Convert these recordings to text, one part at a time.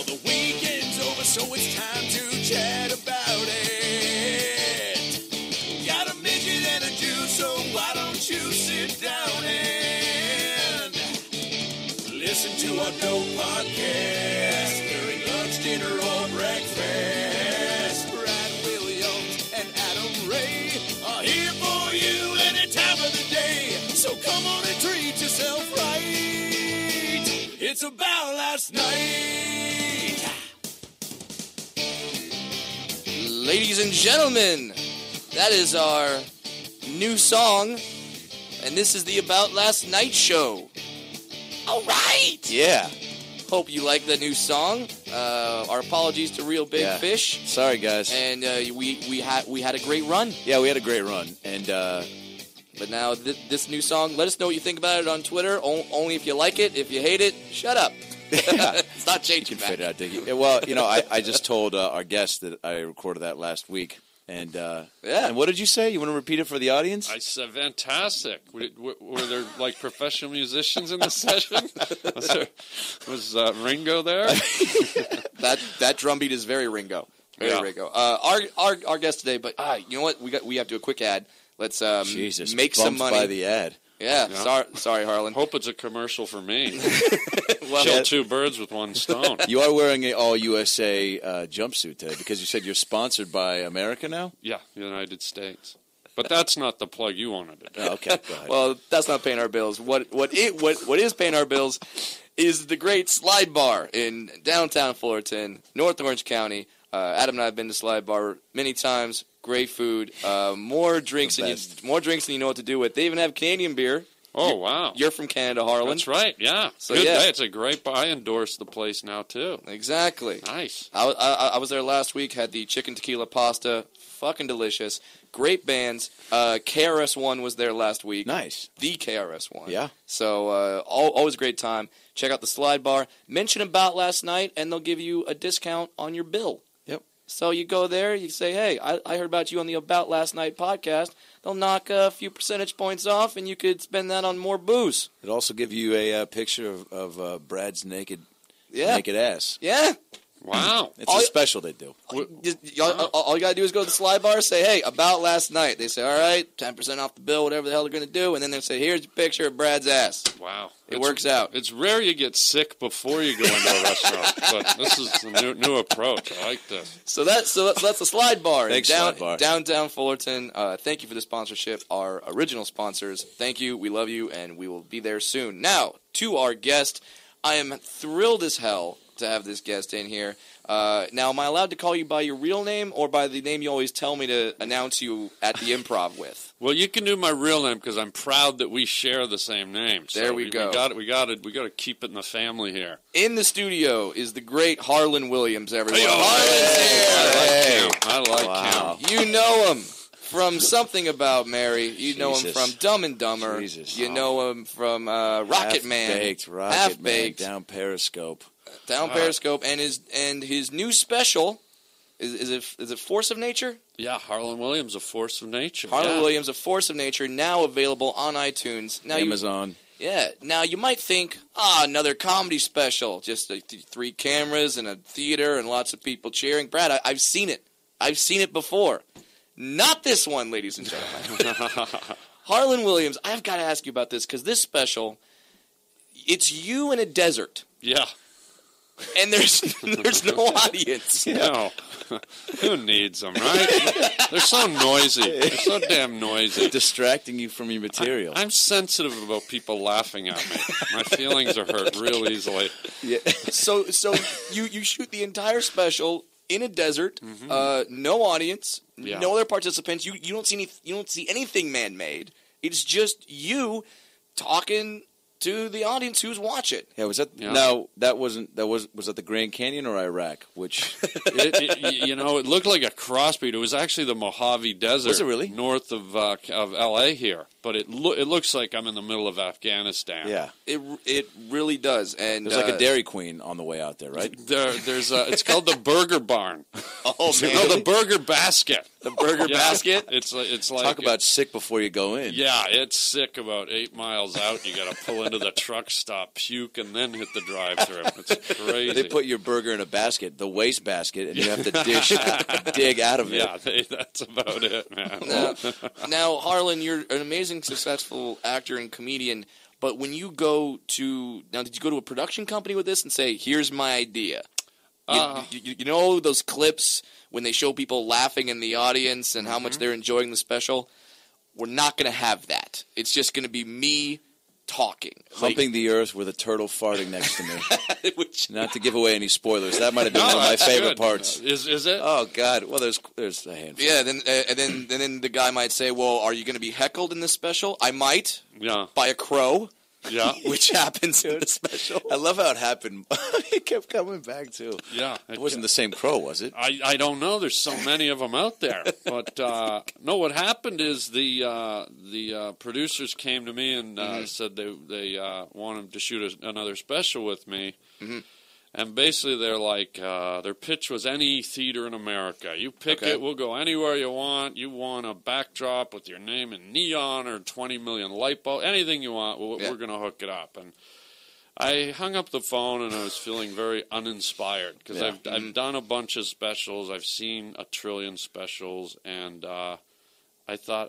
the weekend's over, so it's time to chat about it. Got a midget and a Jew, so why don't you sit down and listen to our dope podcast during lunch, dinner, or breakfast. Brad Williams and Adam Ray are here for you any time of the day. So come on and treat yourself right. It's about last night. Ladies and gentlemen, that is our new song, and this is the About Last Night show. All right. Yeah. Hope you like the new song. Our apologies to Real Big Fish. Sorry, guys. And we had a great run. Yeah, we had a great run. And but now this new song, let us know what you think about it on Twitter. Only if you like it. If you hate it, shut up. It's not changing back. Fit out, Dickie. Well, you know, I just told our guest that I recorded that last week. And and what did you say? You want to repeat it for the audience? I said fantastic. Were there like professional musicians in the session? Was Ringo there? That drum beat is very Ringo. Very Ringo. Our guest today, but you know what? We have to do a quick ad. Let's make some money. By the ad. Yeah. Sorry, Harlan. Hope it's a commercial for me. Kill two birds with one stone. You are wearing an all USA jumpsuit today because you said you're sponsored by America now? Yeah, United States. But that's not the plug you wanted to do. Oh, okay, go ahead. Well, that's not paying our bills. What is paying our bills is the great Slide Bar in downtown Fullerton, North Orange County. Adam and I have been to Slide Bar many times. Great food, more drinks than you know what to do with. They even have Canadian beer. Oh, wow. You're from Canada, Harlan. That's right, yeah. So, good. yeah. It's a great bar. I endorse the place now, too. Exactly. Nice. I was there last week, had the chicken tequila pasta. Fucking delicious. Great bands. KRS-One was there last week. Nice. The KRS-One. Yeah. So always a great time. Check out the Slide Bar. Mention About Last Night, and they'll give you a discount on your bill. Yep. So you go there, you say, hey, I heard about you on the About Last Night podcast. They'll knock a few percentage points off, and you could spend that on more booze. It'll also give you a picture of Brad's naked ass. Yeah. Wow. It's a special they do. All you got to do is go to the Slide Bar, say, hey, About Last Night. They say, all right, 10% off the bill, whatever the hell they're going to do. And then they say, here's your picture of Brad's ass. Wow. It works out. It's rare you get sick before you go into a restaurant, but this is a new approach. I like this. So that's the Slide Bar. Thanks, Slide Bar. Downtown Fullerton. Thank you for the sponsorship. Our original sponsors. Thank you. We love you, and we will be there soon. Now, to our guest. I am thrilled as hell to have this guest in here. Now, am I allowed to call you by your real name or by the name you always tell me to announce you at the Improv with? Well, you can do my real name because I'm proud that we share the same name. So there we go. We got to keep it in the family here. In the studio is the great Harlan Williams. Everyone, Harlan's here. I like him. You know him from Something About Mary. You know him from Dumb and Dumber. You know him from Rocket Man. Half Baked. Down Periscope. Periscope, and his new special is it Force of Nature? Yeah, Harlan Williams, A Force of Nature. Harlan Williams, A Force of Nature, now available on iTunes. Now Amazon. Now you might think, another comedy special, just 3 cameras and a theater and lots of people cheering. Brad, I've seen it. I've seen it before. Not this one, ladies and gentlemen. Harlan Williams, I've got to ask you about this because this special, it's you in a desert. Yeah. And there's no audience. No. Who needs them, right? They're so noisy. They're so damn noisy. Distracting you from your material. I'm sensitive about people laughing at me. My feelings are hurt real easily. Yeah. So you shoot the entire special in a desert, no audience, no other participants. You don't see anything man-made. It's just you talking to the audience who's watching. Yeah, was that no? Was that the Grand Canyon or Iraq? Which it looked like a crossbreed. It was actually the Mojave Desert. Was it really? North of L.A. here, but it looks like I'm in the middle of Afghanistan. Yeah, it really does. And there's like a Dairy Queen on the way out there, right? There's it's called the Burger Barn. Oh man, no, the Burger Basket. The Burger Basket. It's like talk about sick before you go in. Yeah, it's sick about 8 miles out. You got to pull into into the truck stop, puke, and then hit the drive-thru. It's crazy. They put your burger in a basket, the waste basket, and you have to dig out of it. Yeah, that's about it, man. Now, Harlan, you're an amazing, successful actor and comedian, but when you go to... Now, did you go to a production company with this and say, here's my idea? You know those clips when they show people laughing in the audience and how much they're enjoying the special? We're not going to have that. It's just going to be me talking. Humping the earth with a turtle farting next to me. Not to give away any spoilers. That might have been one of my favorite parts. Is it? Oh, God. Well, there's a handful. Yeah, and then the guy might say, well, are you going to be heckled in this special? I might. Yeah. By a crow. Yeah. Which happens in the special. I love how it happened. It kept coming back, too. Yeah. It wasn't the same crow, was it? I don't know. There's so many of them out there. But, no, what happened is the producers came to me and said they wanted to shoot another special with me. Mm-hmm. And basically they're like, their pitch was any theater in America. You pick it, we'll go anywhere you want. You want a backdrop with your name in neon or 20 million light bulbs, anything you want, we're going to hook it up. And I hung up the phone and I was feeling very uninspired because I've done a bunch of specials. I've seen a trillion specials, and I thought,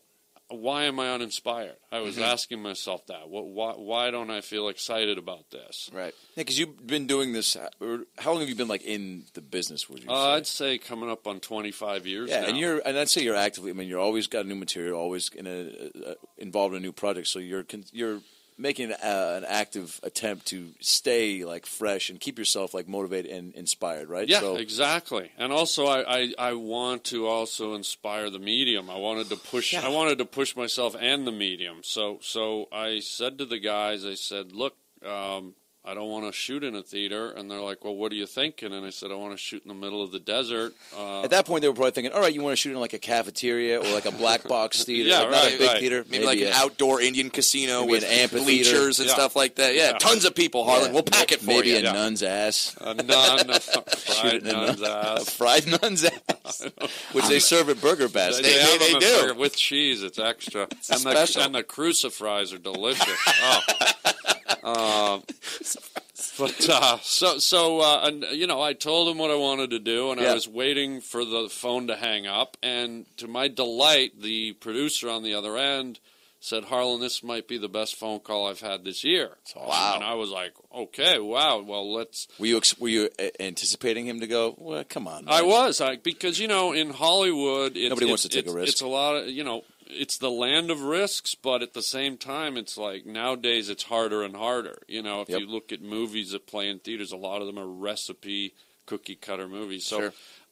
why am I uninspired? I was asking myself that. Why don't I feel excited about this? Right. Yeah, because you've been doing this. How long have you been in the business? Would you say? I'd say coming up on 25 years. Yeah, now. and I'd say you're actively. I mean, you're always got new material, always involved in a new project. So you're making an active attempt to stay fresh and keep yourself motivated and inspired, right? Yeah, exactly. And also, I want to also inspire the medium. I wanted to push myself and the medium. So I said to the guys, I said, look, I don't want to shoot in a theater. And they're like, well, what are you thinking? And I said, I want to shoot in the middle of the desert. At that point, they were probably thinking, all right, you want to shoot in a cafeteria or a black box theater, yeah, not a big theater. Maybe an outdoor Indian casino with an amphitheater. bleachers and stuff like that. Yeah, tons of people, Harlan. We'll pack it for maybe you. Maybe a nun's ass. A fried nun's ass. A fried nun's ass, which they serve at Burger Basket. They do. Burger with cheese. It's extra. And the crucifries are delicious. But I told him what I wanted to do, and I was waiting for the phone to hang up. And to my delight, the producer on the other end said, "Harlan, this might be the best phone call I've had this year." Awesome. Wow! And I was like, "Okay, wow. Well, let's." Were you anticipating him to go? Well, come on. Man. I was, because in Hollywood, nobody wants to take a risk. It's a lot of It's the land of risks, but at the same time, it's nowadays it's harder and harder. If you look at movies that play in theaters, a lot of them are recipe, cookie-cutter movies. So,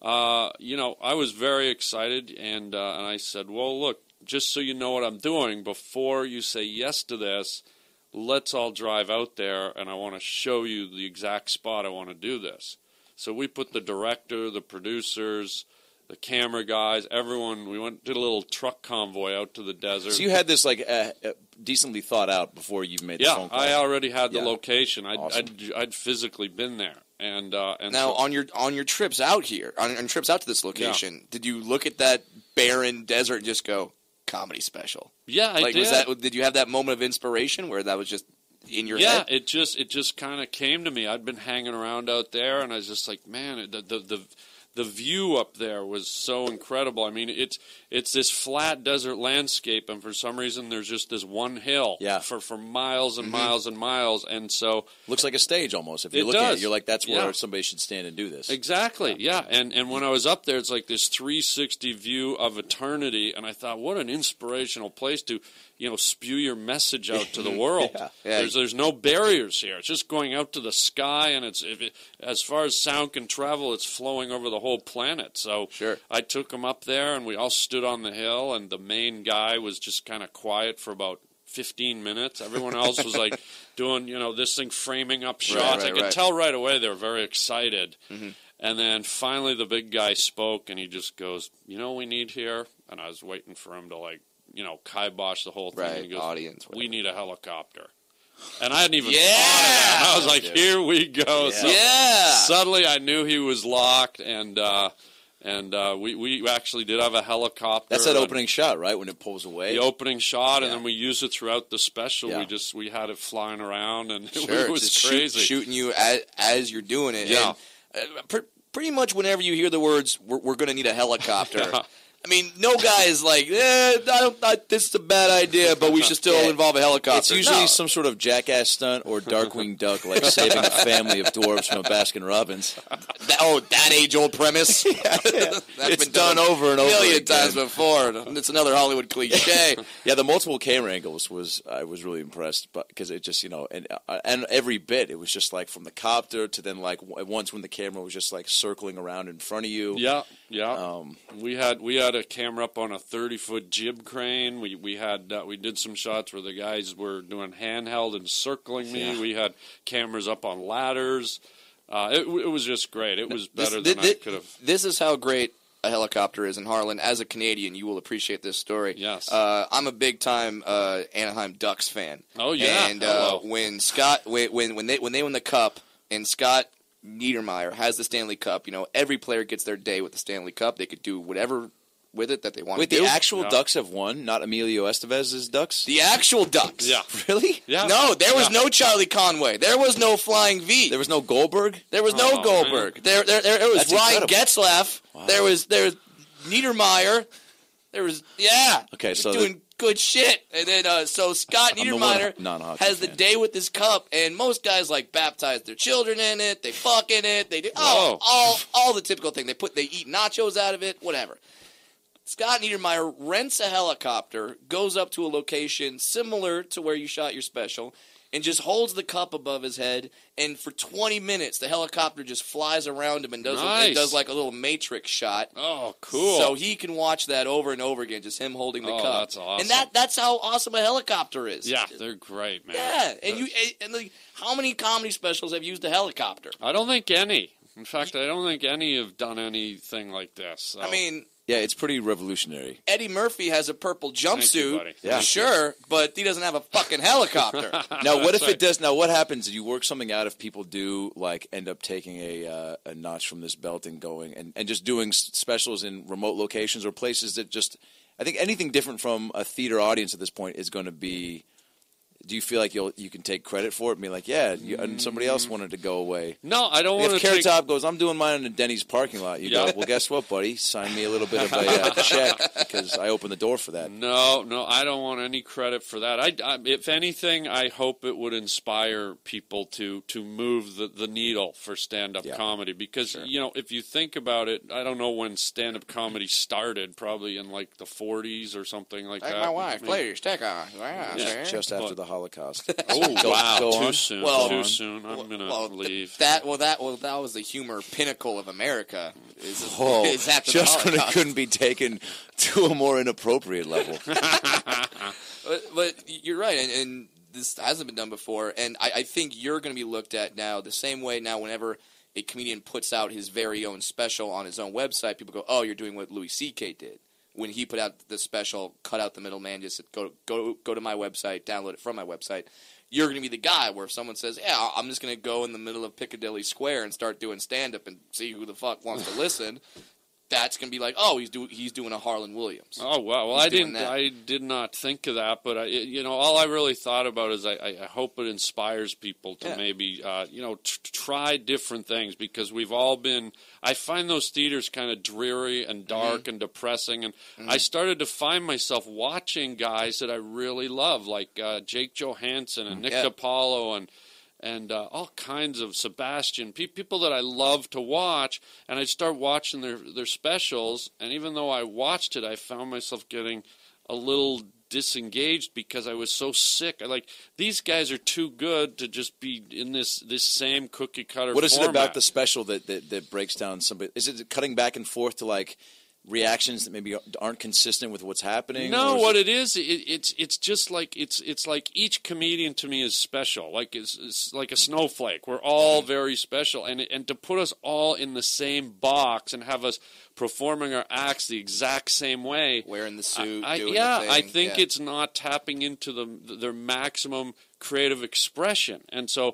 I was very excited, and I said, well, look, just so you know what I'm doing, before you say yes to this, let's all drive out there, and I want to show you the exact spot I want to do this. So we put the director, the producers, the camera guys, everyone. We did a little truck convoy out to the desert. So you had this decently thought out before you made the phone call. I already had the location. Awesome. I'd physically been there. And now on your trips out here, on trips out to this location, did you look at that barren desert and just go comedy special? Yeah, I did. Did you have that moment of inspiration where that was just in your head? Yeah, it just kind of came to me. I'd been hanging around out there, and I was just like, man, the view up there was so incredible. I mean, it's this flat desert landscape, and for some reason there's just this one hill for miles and miles and miles, and so looks like a stage almost. If you look at it, you're like, that's where somebody should stand and do this. Exactly, yeah. And when I was up there, it's like this 360 view of eternity, and I thought, what an inspirational place to spew your message out to the world. There's no barriers here. It's just going out to the sky, and as far as sound can travel, it's flowing over the whole planet. So I took them up there, and we all stood on the hill, and the main guy was just kind of quiet for about 15 minutes. Everyone else was doing, this thing, framing up shots. I could tell right away they were very excited. Mm-hmm. And then finally the big guy spoke, and he just goes, what we need here? And I was waiting for him to kibosh the whole thing. Right, and he goes, audience. We need a helicopter. And I hadn't even thought of that. I was like, here we go. Yeah. So suddenly I knew he was locked, and And we actually did have a helicopter. That's that opening shot, right? When it pulls away. The opening shot, and Yeah. then we used it throughout the special. Yeah. We had it flying around, and Sure, it was just crazy. shooting you as you're doing it. Yeah. And, pretty much whenever you hear the words, we're going to need a helicopter. Yeah. I mean, no guy is like, this is a bad idea, but we should still Yeah. involve a helicopter. It's usually No. some sort of jackass stunt or Darkwing Duck, like saving a family of dwarves from a Baskin Robbins. That age-old premise. That's It's been done over and over a million again. times before. It's another Hollywood cliche. Yeah, the multiple camera angles I was really impressed, but because it just and every bit it was just like from the copter to then like once when the camera was just like circling around in front of you. Yeah. We had a camera up on a 30-foot jib crane. We did some shots where the guys were doing handheld and circling me. Yeah. We had cameras up on ladders. It was just great. It was better than I could have. This is how great a helicopter is in Harlan. As a Canadian, you will appreciate this story. Yes. I'm a big-time Anaheim Ducks fan. Oh, yeah. And Hello. when they win the cup and Scott Niedermayer has the Stanley Cup, every player gets their day with the Stanley Cup. They could do whatever with it that they want Wait, to do. the actual Yeah. Ducks have won, not Emilio Estevez's Ducks? The actual Ducks. Yeah. Really? Yeah. No, there was Yeah. no Charlie Conway. There was no Flying V. There was no Goldberg? There was no Oh, Goldberg. There was That's Ryan incredible. Getzlaff. Wow. There was Niedermeyer. There was Okay, so doing good shit. And then so Scott I'm the one Niedermeyer non-hockey has the fan. day with this cup, and most guys like baptize their children in it. They fuck in it. They do Whoa. all the typical thing. They eat nachos out of it. Whatever. Scott Niedermayer rents a helicopter, goes up to a location similar to where you shot your special, and just holds the cup above his head. And for 20 minutes, the helicopter just flies around him and does like a little Matrix shot. Oh, cool. So he can watch that over and over again, just him holding the Oh, cup. that's awesome. And that's how awesome a helicopter is. Yeah, they're great, man. Yeah, and like, how many comedy specials have used a helicopter? I don't think any. In fact, I don't think any have done anything like this. So. I mean, Yeah, it's pretty revolutionary. Eddie Murphy has a purple Thank you, jumpsuit, buddy. Yeah. sure, but he doesn't have a fucking helicopter. Now, what if That's it does? Now, what happens? Do you work something out if people do like end up taking a notch from this belt and going and just doing specials in remote locations or places that just? I think anything different from a theater audience at this point is going to be. Do you feel like you can take credit for it and be like, yeah, and somebody else wanted to go away? No, I don't want If to Carrot take... Top goes, I'm doing mine in the Denny's parking lot. You Yeah. go, well, guess what, buddy? Sign me a little bit of a check because I opened the door for that. No, I don't want any credit for that. I if anything, I hope it would inspire people to move the needle for stand-up Yeah. comedy because, if you think about it, I don't know when stand-up comedy started, probably in like the 40s or something like Take that. my wife, I mean, please, take her. Yeah. Just after But- the Holocaust. Oh, wow, go too on. soon. Well, too soon. I'm going to leave. That was the humor pinnacle of America. Oh, Is after the just when it Holocaust. couldn't be taken to a more inappropriate level. But you're right, and this hasn't been done before. And I think you're going to be looked at now the same way now whenever a comedian puts out his very own special on his own website, people go, oh, you're doing what Louis C.K. did. When he put out the special, cut out the middleman, just go to my website, download it from my website. You're going to be the guy where if someone says, yeah, I'm just going to go in the middle of Piccadilly Square and start doing stand-up and see who the fuck wants to listen, that's going to be like, oh, he's doing a Harlan Williams. Oh wow! Well, He's I doing didn't. that. I did not think of that, but all I really thought about is I hope it inspires people to Yeah. maybe try different things because we've all been. I find those theaters kind of dreary and dark and depressing, and I started to find myself watching guys that I really love, like Jake Johansson and Nick Yeah. DiPaolo and all kinds of Sebastian, people that I love to watch, and I'd start watching their specials, and even though I watched it, I found myself getting a little disengaged because I was so sick. These guys are too good to just be in this same cookie cutter What is it format. about the special that breaks down somebody? Is it cutting back and forth to like reactions that maybe aren't consistent with what's happening? No, Or what it is, it's just like it's like each comedian to me is special. Like it's like a snowflake. We're all very special, and to put us all in the same box and have us performing our acts the exact same way, Wearing the suit, I doing the thing. I think Yeah. it's not tapping into their maximum creative expression, and so.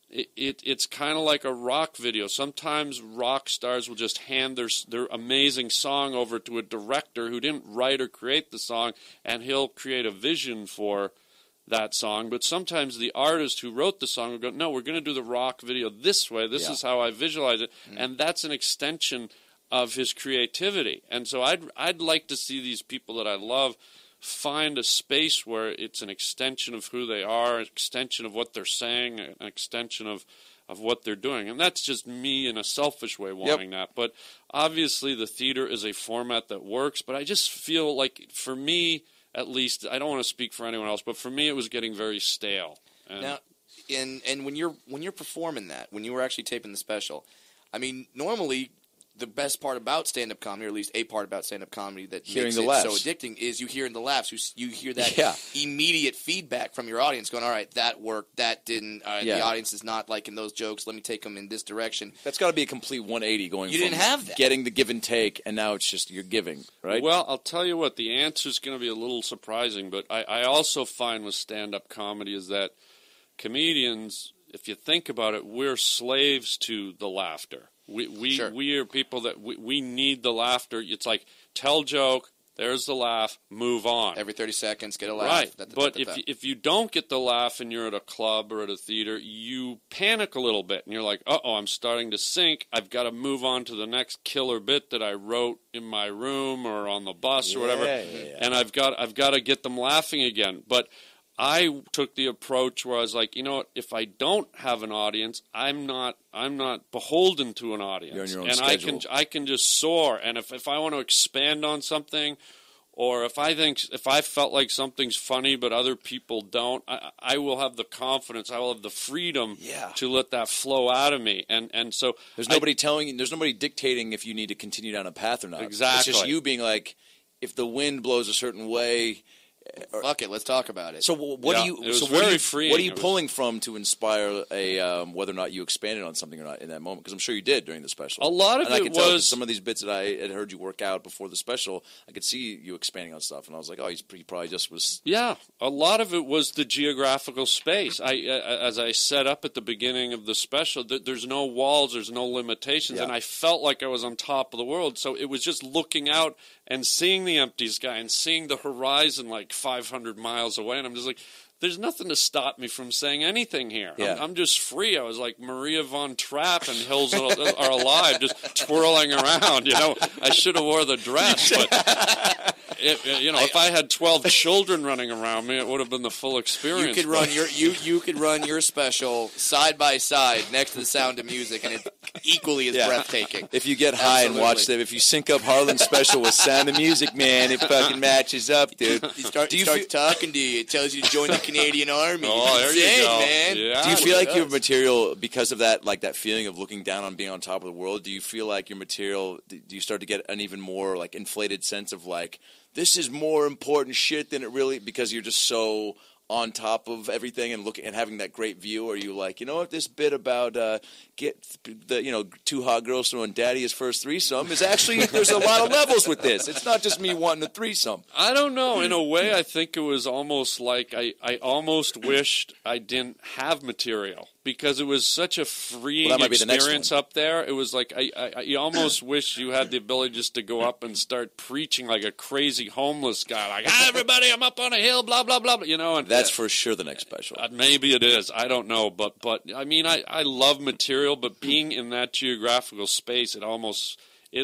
it's kind of like a rock video. Sometimes rock stars will just hand their amazing song over to a director who didn't write or create the song, and he'll create a vision for that song. But sometimes the artist who wrote the song will go, no, we're going to do the rock video this way. This is how I visualize it. And that's an extension of his creativity. And so I'd like to see these people that I love find a space where it's an extension of who they are, an extension of what they're saying, an extension of what they're doing. And that's just me in a selfish way wanting that. But obviously the theater is a format that works. But I just feel like, for me at least, I don't want to speak for anyone else, but for me it was getting very stale. And now, and when you're performing that, when you were actually taping the special, I mean, normally the best part about stand-up comedy, or at least a part about stand-up comedy that Hearing makes the it laughs. so addicting, is you hearing the laughs. You hear that Yeah. immediate feedback from your audience going, all right, that worked, that didn't. Yeah. The audience is not liking those jokes. Let me take them in this direction. That's got to be a complete 180 going You from didn't have that. getting the give and take, and now it's just you're giving, right? Well, I'll tell you what, the answer is going to be a little surprising, but I also find with stand-up comedy is that comedians, if you think about it, we're slaves to the laughter. Sure. We are people that we need the laughter. It's like, tell joke, there's the laugh, move on. Every 30 seconds, get a laugh. Right, Da, da, da, but da, da. if you don't get the laugh and you're at a club or at a theater, you panic a little bit, and you're like, uh-oh, I'm starting to sink. I've got to move on to the next killer bit that I wrote in my room or on the bus or whatever, and I've got to get them laughing again. But I took the approach where I was like, you know what, if I don't have an audience, I'm not beholden to an audience. You're on your own and schedule. I can just soar. And if I want to expand on something, or if I felt like something's funny but other people don't, I will have the confidence, I will have the freedom to let that flow out of me. And so There's nobody telling you, there's nobody dictating if you need to continue down a path or not. Exactly. It's just you being like, if the wind blows a certain way. Fuck it, let's talk about it. So what Yeah, do you? it was So very freeing. What are you It was- pulling from to inspire a whether or not you expanded on something or not in that moment? Because I'm sure you did during the special. A lot of and I it could tell 'cause was- some of these bits that I had heard you work out before the special. I could see you expanding on stuff, and I was like, oh, he probably just was. Yeah, a lot of it was the geographical space. As I set up at the beginning of the special, there's no walls, there's no limitations, and I felt like I was on top of the world. So it was just looking out and seeing the empty sky and seeing the horizon like 500 miles away, and I'm just like, there's nothing to stop me from saying anything here. Yeah. I'm just free. I was like Maria von Trapp and Hills Are Alive, just twirling around. You know, I should have wore the dress, but if I had 12 children running around me, it would have been the full experience. You could run you could run your special side by side next to the Sound of Music, and it's equally as breathtaking. If you get high and watch Absolutely. them, if you sync up Harlan's special with Sound of Music, man, it fucking matches up, dude. He starts talking to you. It tells you to join the Canadian Army. Oh, there you Insane, go. man. Yeah. Do you feel like it your does. material, because of that, like that feeling of looking down on being on top of the world, do you feel like your material, do you start to get an even more like inflated sense of like, this is more important shit than it really, because you're just so on top of everything and looking and having that great view? Or are you like, you know what, this bit about get the two hot girls throwing daddy his first threesome is actually, there's a lot of levels with this. It's not just me wanting a threesome. I don't know. In a way, I think it was almost like I almost wished I didn't have material, because it was such a freeing Well, that might be the next experience one. up there. It was like you almost wish you had the ability just to go up and start preaching like a crazy homeless guy, like, everybody, I'm up on a hill, blah, blah, blah. You know, and That's for sure the next special. maybe it is. I don't know. But I mean, I love material, but being in that geographical space, it almost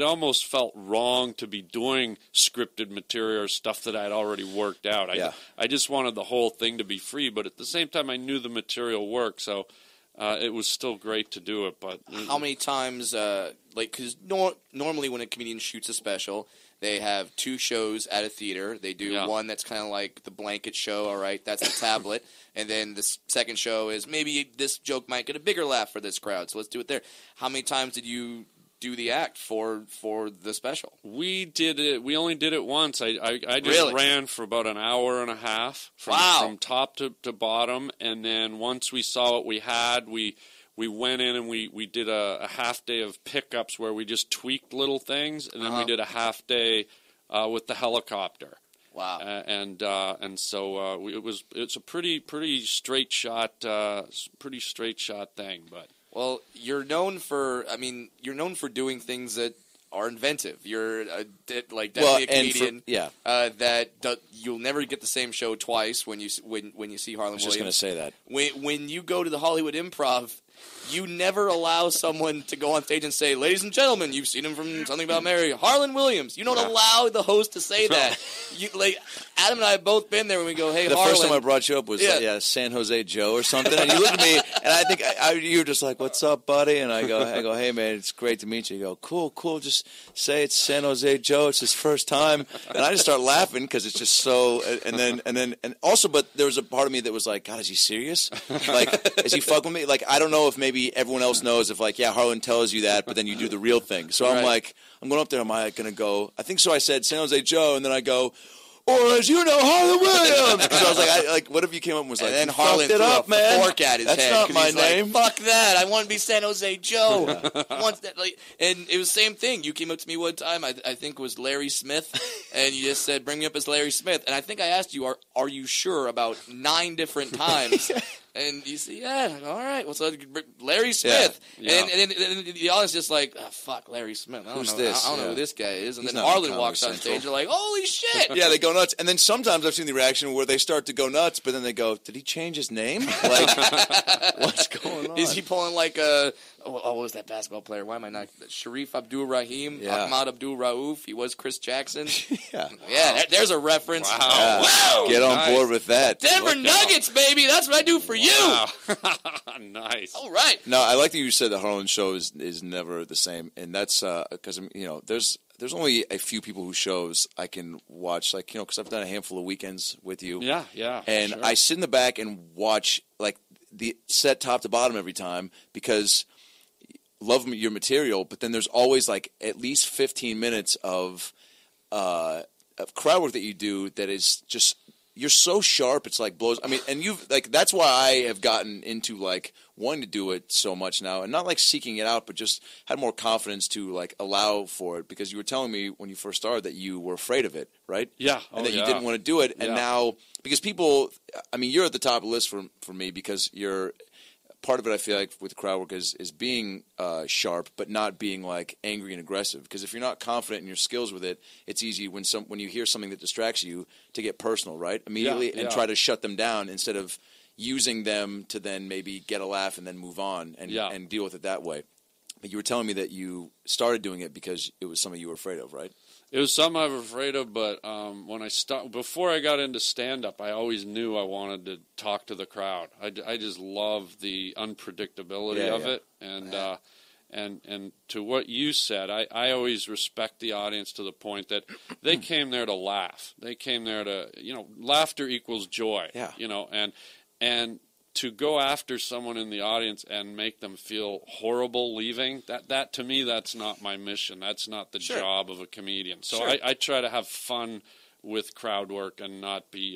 felt wrong to be doing scripted material or stuff that I'd already worked out. I just wanted the whole thing to be free, but at the same time, I knew the material worked, so it was still great to do it. But How many times, because normally when a comedian shoots a special, they have two shows at a theater. They do one that's kind of like the blanket show, all right, that's the tablet. And then the second show is maybe this joke might get a bigger laugh for this crowd, so let's do it there. How many times did you do the act for the special? we did it. We only did it once. I just Really? ran for about an hour and a half from top to bottom, and then once we saw what we had, we went in and we did a half day of pickups where we just tweaked little things, and then we did a half day with the helicopter. Wow. And so it's a pretty straight shot thing. But Well, you're known for doing things that are inventive. You're definitely a comedian. You'll never get the same show twice when you see Harlan Williams. I was just going to say that. When you go to the Hollywood Improv, you never allow someone to go on stage and say, "Ladies and gentlemen, you've seen him from Something About Mary, Harlan Williams." You don't allow the host to say that. Adam and I have both been there when we go, "Hey, the Harlan." first time I brought you up was San Jose Joe or something, and you looked at me, and I think you were just like, "What's up, buddy?" And I go, "Hey, man, it's great to meet you." You go, "Cool, just say it's San Jose Joe. It's his first time," and I just start laughing because it's just so. And also, but there was a part of me that was like, "God, is he serious? Like, is he fucking with me?" Like, I don't know if maybe everyone else knows if Harlan tells you that, but then you do the real thing. So I'm like, I'm going up there. Am I going to go? I think so. I said San Jose Joe, and then I go, "Or as you know, Harlan Williams." Because I was like, what if you came up and was like, and then "You Harlan fucked it up, threw a man. fork at his That's head. not my He's name." Like, fuck that. I want to be San Jose Joe. And it was the same thing. You came up to me one time, I think it was Larry Smith, and you just said, "Bring me up as Larry Smith." And I think I asked you, are you sure about 9 different times? And you say, "Yeah, all right. Well, so Larry Smith." Yeah. And the audience just like, "Oh, fuck, Larry Smith. I don't know. this? I don't know Yeah. who this guy is." And He's then not on Harlan Comedy walks on Central. stage. You're like, "Holy shit!" Yeah, they go nuts. And then sometimes I've seen the reaction where they start to go nuts, but then they go, "Did he change his name? Like, what's going on?" Is he pulling like a? What was that basketball player? Why am I not? Sharif Abdul-Rahim, Yeah. Ahmad Abdul-Rauf. He was Chris Jackson. Yeah. Yeah, there's a reference. Wow. Wow. Get on Nice. board with that. Denver Nuggets, baby. That's what I do for you. Wow. Nice. All right. No, I like that you said the Harlan show is never the same, and that's because there's only a few people whose shows I can watch, because I've done a handful of weekends with you. Yeah. And sure. I sit in the back and watch the set top to bottom every time because love your material, but then there's always at least 15 minutes of crowd work that you do that is just you're so sharp. It's blows. I mean, and you've that's why I have gotten into wanting to do it so much now, and not seeking it out, but just had more confidence to allow for it because you were telling me when you first started that you were afraid of it, right? Yeah. And that you didn't want to do it, and Yeah. now because people, I mean, you're at the top of the list for me because you're. Part of it, I feel like, with crowd work is being sharp, but not being angry and aggressive. Because if you're not confident in your skills with it, it's easy when you hear something that distracts you to get personal, right? Immediately and try to shut them down instead of using them to then maybe get a laugh and then move on and deal with it that way. But you were telling me that you started doing it because it was something you were afraid of, right? It was something I was afraid of, but before I got into stand-up, I always knew I wanted to talk to the crowd. I just love the unpredictability of it, and to what you said, I always respect the audience to the point that they came there to laugh. They came there to, laughter equals joy. Yeah. And to go after someone in the audience and make them feel horrible leaving, that to me, that's not my mission. That's not the job of a comedian. So I try to have fun with crowd work and not be,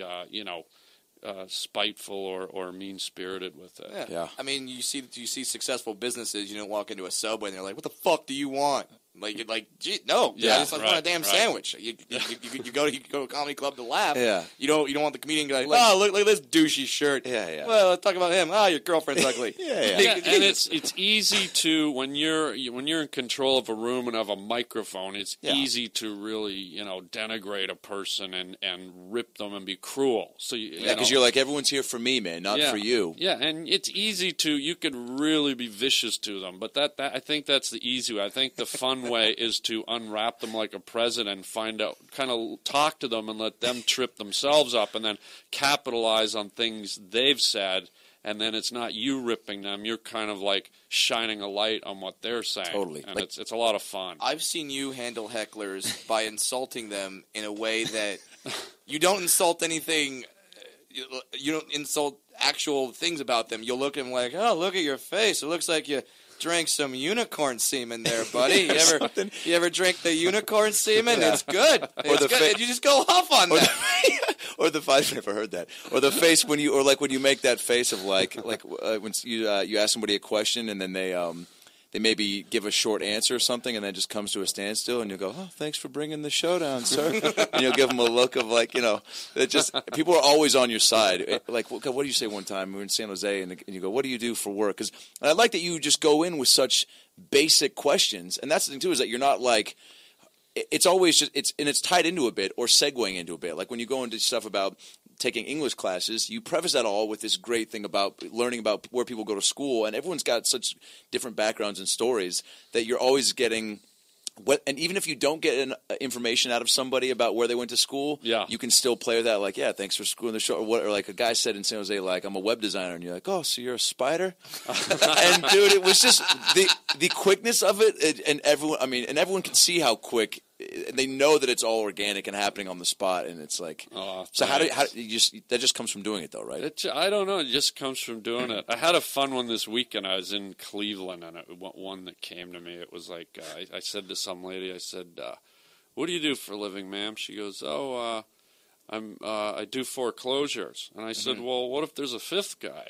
spiteful or mean-spirited with it. Yeah. I mean, you see successful businesses. You don't walk into a Subway and they're like, "What the fuck do you want?" Gee, no. Yeah, I just want a damn sandwich. You go to a comedy club to laugh. Yeah. You don't want the comedian to go "Oh, look at this douchey shirt." Yeah. Well, let's talk about him. Oh, your girlfriend's ugly. Yeah, and it's easy to when you're in control of a room and have a microphone. It's easy to really denigrate a person and rip them and be cruel. So because you're everyone's here for me, man, not for you. Yeah, and it's easy you could really be vicious to them, but that I think that's the easy way. I think the fun way is to unwrap them like a present and find out, kind of talk to them and let them trip themselves up, and then capitalize on things they've said. And then it's not you ripping them; you're kind of shining a light on what they're saying. Totally, and it's a lot of fun. I've seen you handle hecklers by insulting them in a way that you don't insult anything. You don't insult actual things about them. You'll look at them like, "Oh, look at your face. It looks like you drank some unicorn semen there, buddy. You ever drink the unicorn semen? Yeah. It's good. It's good. You just go off on that." Or the face, I've never heard that. Or the face when you make that face of when you ask somebody a question and then they maybe give a short answer or something, and then it just comes to a standstill, and you'll go, "Oh, thanks for bringing the show down, sir." And you'll give them a look of like, it just people are always on your side. Like, what do you say one time? We were in San Jose, and you go, "What do you do for work?" Because I like that you just go in with such basic questions, and that's the thing too, is that you're not like. It's always just it's tied into a bit or segueing into a bit. Like when you go into stuff about taking English classes, you preface that all with this great thing about learning about where people go to school, and everyone's got such different backgrounds and stories that you're always getting. And even if you don't get information out of somebody about where they went to school, you can still play with that. Like, yeah, thanks for schooling the show. Or like a guy said in San Jose, like, I'm a web designer, and you're like, oh, so you're a spider? And dude, it was just the quickness of it, and everyone can see how quick. And they know that it's all organic and happening on the spot, and it's like. So how do you just that just comes from doing it though, right? I don't know. It just comes from doing it. I had a fun one this weekend. I was in Cleveland, and one that came to me. It was like I said to some lady, I said, "What do you do for a living, ma'am?" She goes, "Oh, I do foreclosures." And I said, "Well, what if there's a fifth guy?"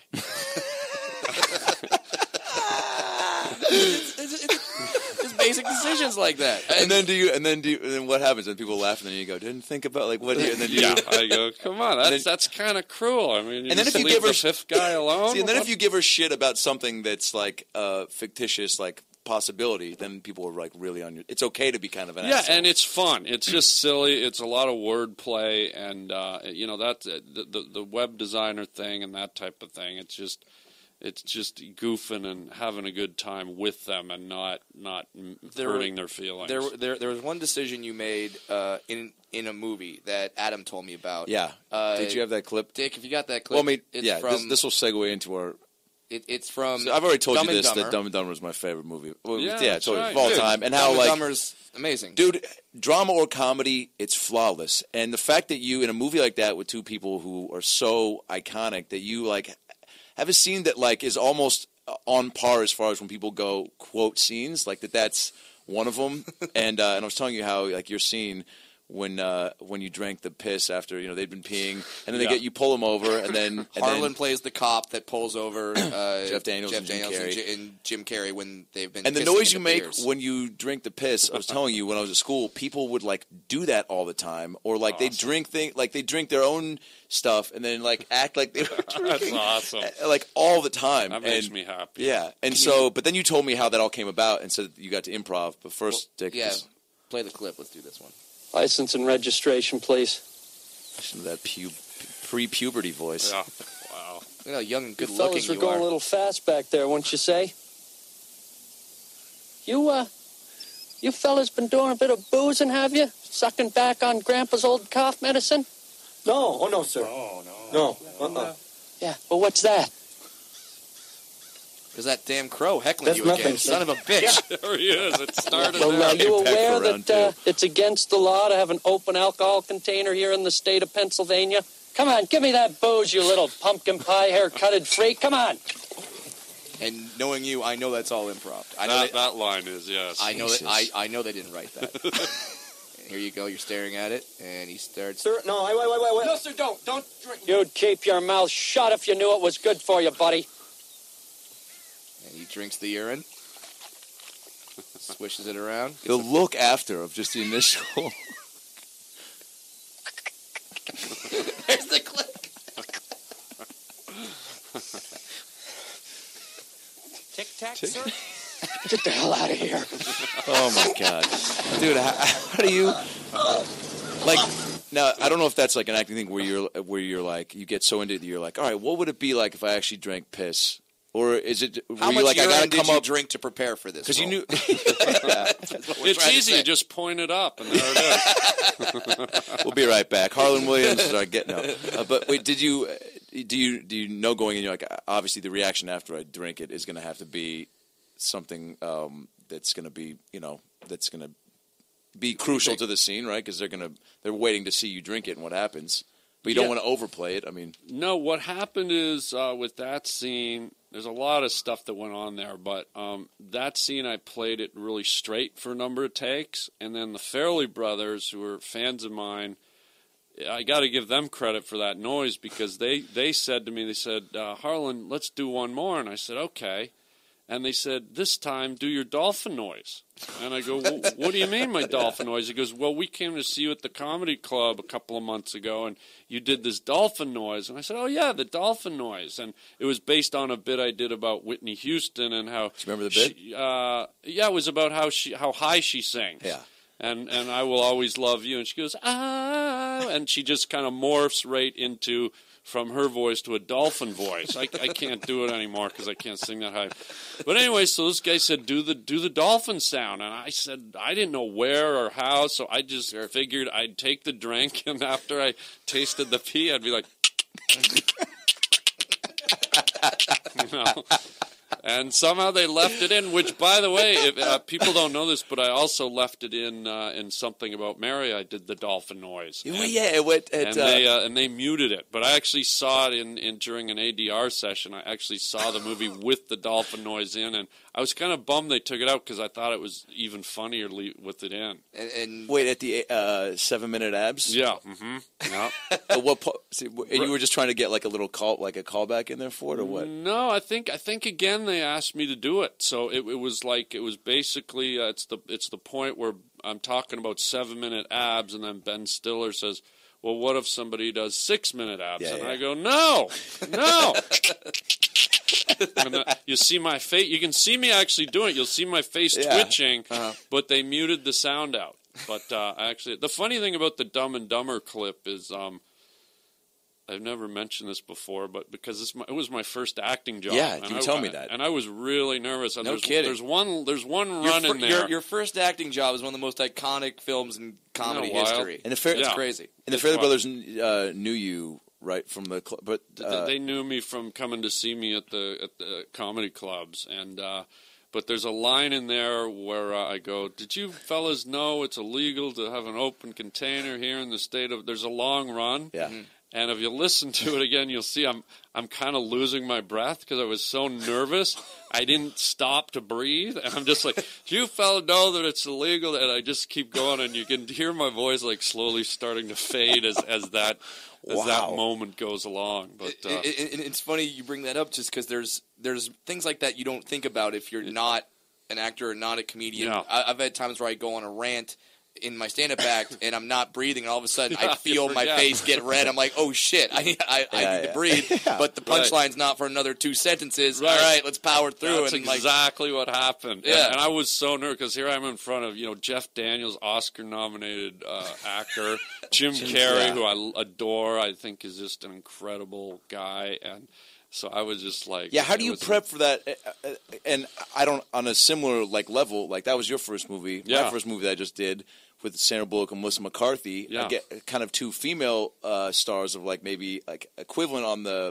Just basic decisions like that. And then what happens? And people laugh, and then you go, "Didn't think about like what?" And then I go, "Come on, that's kind of cruel." I mean, and then if you leave give her the fifth guy alone, and then if you give her shit about something that's like ficticious, like possibility, then people are like really on your. It's okay to be kind of an asshole. And it's fun. It's just silly. It's a lot of wordplay, and that's the web designer thing and that type of thing. It's just goofing and having a good time with them and not hurting their feelings. There was one decision you made in a movie that Adam told me about. Yeah. Did you have that clip? Dick, if you got that clip. Well, I mean, this will segue into our. It's from. So I've already told Dumb you this. Dumber. That Dumb and Dumber is my favorite movie. Well, that's right. of all time. And how Dumb like and Dumber's amazing, dude. Drama or comedy, it's flawless. And the fact that you in a movie like that with two people who are so iconic that you like. Have a scene that like is almost on par as far as when people go quote scenes, like that's one of them. And I was telling you how like your scene when you drank the piss after they'd been peeing, and then you pull them over, and then Harlan plays the cop that pulls over Jeff Daniels and Jim Carrey when they've been. And the kissing noise in you the make beers. when you drink the piss, I was telling you when I was at school, people would like do that all the time, or like they drink their own stuff and then like act like they were drinking. That's awesome. Like all the time. That makes me happy. Yeah, and but then you told me how that all came about, and said you got to improv. But first, Dick, play the clip. Let's do this one. License and registration, please. Listen to that pre-puberty voice. Yeah. Wow. Look how young and good You looking fellas were you going are. a little fast back there, wouldn't you say? You fellas been doing a bit of boozing, have you? Sucking back on Grandpa's old cough medicine? No, oh no, sir. No. Yeah, well, what's that? There's that damn crow heckling That's you again. nothing, Son of a bitch. There he is. It started Well, there. are you Impact aware for round that two. it's against the law to have an open alcohol container here in the state of Pennsylvania? Come on, give me that booze, you little pumpkin pie haircutted freak. Come on. And knowing you, I know that's all improv. I know that line is, yes. I know that. I know they didn't write that. And here you go. You're staring at it, and he starts. Sir, no, wait. No, sir, don't drink. You'd keep your mouth shut if you knew it was good for you, buddy. And he drinks the urine, swishes it around. The look after of just the initial. There's the clip. Tic Tac, sir? Get the hell out of here. Oh my god, dude! How do you like? Now I don't know if that's like an acting thing where you're like you get so into it that you're like, all right, what would it be like if I actually drank piss? Or is it? How much like, I gotta urine did come you up drink to prepare for this? because you knew. It's easy. Just point it up, and there it is. We'll be right back. Harlan Williams is our get no. But wait, do you know going in? You're like, obviously the reaction after I drink it is going to have to be something that's going to be that's going to be crucial to the scene, right? Because they're waiting to see you drink it and what happens. But you don't want to overplay it. I mean, no. What happened is with that scene, there's a lot of stuff that went on there, but that scene I played it really straight for a number of takes, and then the Farrelly brothers, who are fans of mine, I got to give them credit for that noise because they said to me, Harlan, let's do one more, and I said okay, And they said, this time, do your dolphin noise. And I go, what do you mean, my dolphin noise? He goes, well, we came to see you at the comedy club a couple of months ago, and you did this dolphin noise. And I said, oh, yeah, the dolphin noise. And it was based on a bit I did about Whitney Houston and how... Do you remember the bit? Yeah, it was about how high she sings. Yeah. And I will always love you. And she goes, ah, and she just kind of morphs right into... from her voice to a dolphin voice. I can't do it anymore because I can't sing that high. But anyway, so this guy said, do the dolphin sound. And I said, I didn't know where or how, so I just figured I'd take the drink, and after I tasted the pee, I'd be like... you know? And somehow they left it in, which, by the way, if, people don't know this, but I also left it in something about Mary. I did the dolphin noise. Well, yeah, it went and they muted it. But I actually saw it in during an ADR session. I actually saw the movie with the dolphin noise in, and I was kind of bummed they took it out because I thought it was even funnier with it in. And wait, at the 7-minute abs? Yeah. Mm-hmm. Yeah. You were just trying to get like a little callback in there for it, or what? No, I think again they asked me to do it. So it was basically it's the point where I'm talking about 7-minute abs, and then Ben Stiller says, well, what if somebody does 6-minute abs? Yeah, I go, no. And you see my face. You can see me actually doing it. You'll see my face twitching, but they muted the sound out. But actually, the funny thing about the Dumb and Dumber clip is I've never mentioned this before, but because it was my first acting job. Yeah, you tell me that. And I was really nervous. And no kidding. There's one run in there. Your first acting job is one of the most iconic films in comedy history. And it's crazy. And the Fairley Brothers knew you right from the club, but they knew me from coming to see me at the comedy clubs, and but there's a line in there where I go, "Did you fellas know it's illegal to have an open container here in the state of?" There's a long run, yeah. Mm-hmm. And if you listen to it again, you'll see I'm kind of losing my breath because I was so nervous. I didn't stop to breathe, and I'm just like, "Do you fella know that it's illegal?" And I just keep going, and you can hear my voice like slowly starting to fade as that moment goes along. But it's funny you bring that up just because there's things like that you don't think about if you're not an actor or not a comedian. Yeah. I've had times where I go on a rant in my stand-up act, and I'm not breathing, and all of a sudden I feel my face get red. I'm like, oh, shit, I need to breathe. Yeah. But the punchline's not for another 2 sentences. Right. All right, let's power through. That's exactly what happened. Yeah. And I was so nervous because here I'm in front of, Jeff Daniels, Oscar-nominated actor, Jim Carrey, who I adore, I think is just an incredible guy, and so I was just like... Yeah, how do you prep for that? And I don't, on a similar level, that was your first movie. Yeah. My first movie that I just did with Sandra Bullock and Melissa McCarthy. Yeah. I get kind of 2 female stars of maybe equivalent on the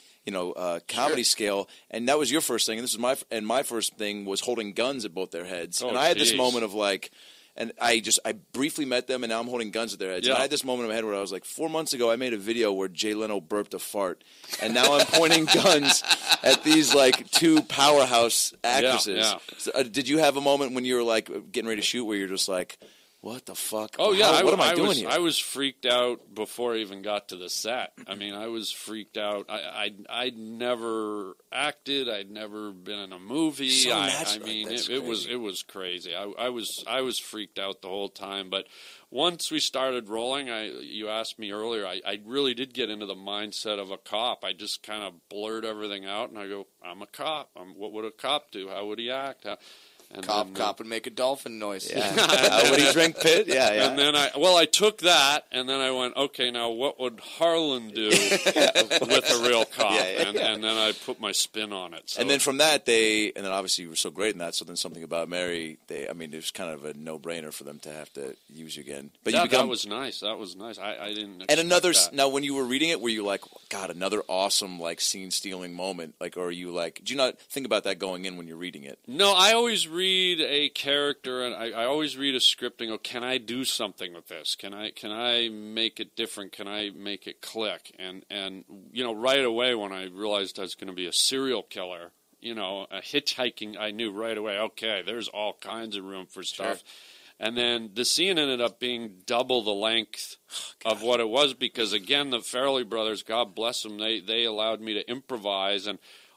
comedy scale, and that was your first thing. And this was my first thing was holding guns at both their heads. Oh, and I had this geez. moment of and I briefly met them, and now I'm holding guns at their heads. Yeah. And I had this moment in my head where I was like, 4 months ago, I made a video where Jay Leno burped a fart, and now I'm pointing guns at these 2 powerhouse actresses. Yeah. So, did you have a moment when you were getting ready to shoot where you're just like, what the fuck? Oh, yeah. What am I doing here? I was freaked out before I even got to the set. I mean, I was freaked out. I'd never acted. I'd never been in a movie. So I natural. mean, That's it crazy. was crazy. I was freaked out the whole time. But once we started rolling, you asked me earlier, I really did get into the mindset of a cop. I just kind of blurred everything out, and I go, I'm a cop. What would a cop do? How would he act? And Cop would make a dolphin noise. Yeah. How would he drink pit? Yeah. And then I took that, and then I went, okay, now what would Harlan do with a real cop? Yeah. And then I put my spin on it. So And then from that, and then obviously you were so great in that, so then Something About Mary, it was kind of a no-brainer for them to have to use you again. But that was nice. That was nice. I didn't expect that. Now when you were reading it, were you like, God, another awesome scene-stealing moment? Or are you did you not think about that going in when you're reading it? No, I always read a character, and I always read a script and go, can I do something with this? Can I make it different? Can I make it click? And right away when I realized I was going to be a serial killer, a hitchhiking, I knew right away, okay, there's all kinds of room for stuff. Sure. And then the scene ended up being double the length of what it was because, again, the Farrelly brothers, God bless them, they allowed me to improvise. And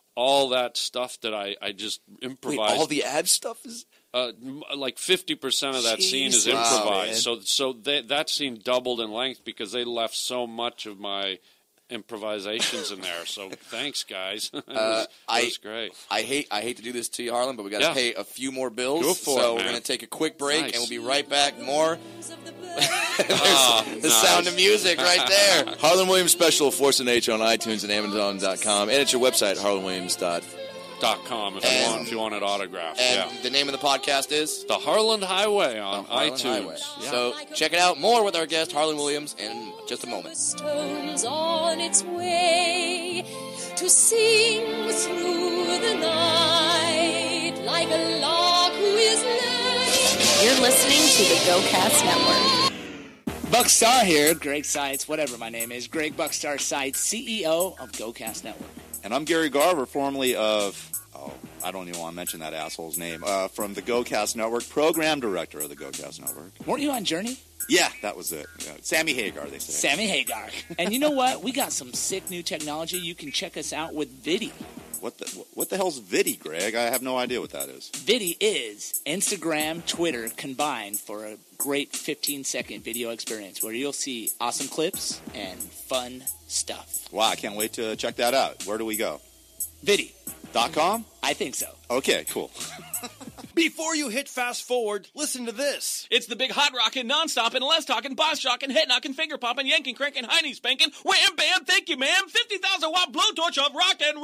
all that stuff that I just Wait, improvised. all the ad stuff is. Like 50% of that scene is Jeez. Wow, improvised. man. So that scene doubled in length because they left so much of my improvisations in there. So thanks, guys. It was great. I hate to do this to you, Harlan, but we got to pay a few more bills. Go for so it, we're man. going to take a quick break, Nice. and we'll be right back. More. There's the nice. sound of music right there. Harlan Williams special, Force and H on iTunes and Amazon.com, and at your website, harlanwilliams.com. .com if you want it autographed. And Yeah. the name of the podcast is The Harland Highway on Harlan iTunes. Highway. Yeah. So check it out. More with our guest Harlan Williams in just a moment. Stones on its way to sing through the night like a lark who is learning. You're listening to the GoCast Network. Buckstar here, Greg Seitz, whatever my name is, Greg Buckstar Seitz, CEO of GoCast Network. And I'm Gary Garver, formerly of, I don't even want to mention that asshole's name, from the GoCast Network, program director of the GoCast Network. Weren't you on Journey? Yeah, that was it. Yeah. Sammy Hagar, they say. Sammy Hagar. And you know what? We got some sick new technology. You can check us out with Vidi. What the hell's Vidi, Greg? I have no idea what that is. Vidi is Instagram, Twitter combined for a great 15-second video experience where you'll see awesome clips and fun stuff. Wow, I can't wait to check that out. Where do we go? Vidi.com? I think so. Okay, cool. Before you hit fast forward, listen to this. It's the big hot rockin', non-stop and less talking, boss jockin', head knocking, finger popping, yanking, cranking, hiney spanking, wham bam, thank you ma'am, 50,000 watt blowtorch of rock and roll.